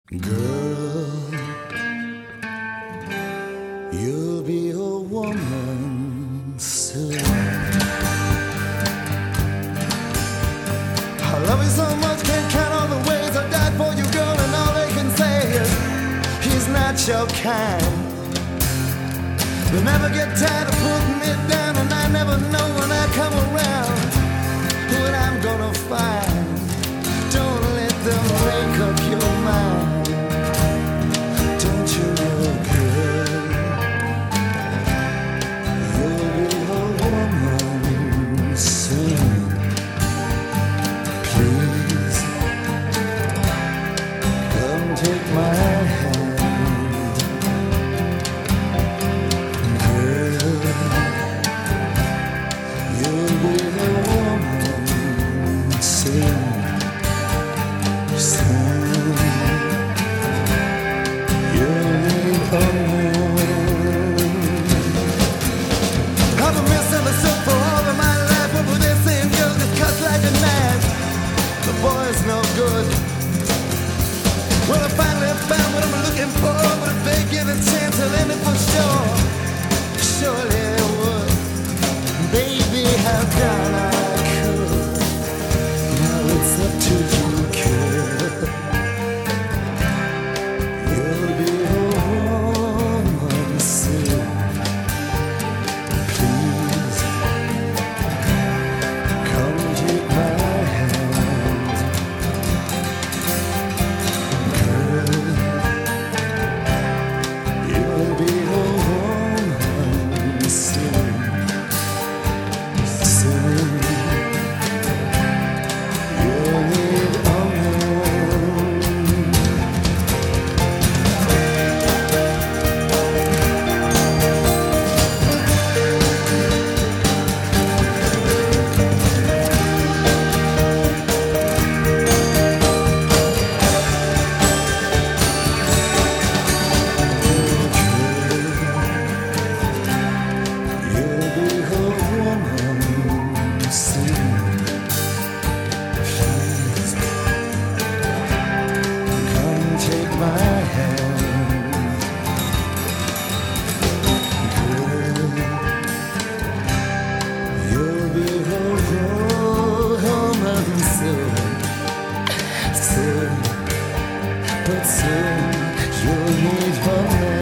Girl, you'll be a woman soon. I love you so much, can't count all the ways I died for you, girl, and all they can say is he's not your kind. They never get tired of putting me down, and I never know when I come around what I'm gonna find. Don't let them make up your mind. Don't you know, girl, you'll be a woman soon. Please, come take my hand. Girl, you'll be a woman soon. I've been misunderstood for all of my life, but with this same girl just cuts like a knife. The boy's no good. Well, I finally found what I'm looking for, but if they give a chance, I'll end it for sure. Surely it would. Baby, how down I could. Now it's up to you, girl. You'll be a woman soon. Please, come take my hand. Girl, you'll be a woman soon. Soon, you'll need a woman. You'll be a woman soon. Please, come take my hand. Girl, you'll be a woman soon. Soon, but soon you'll need a man.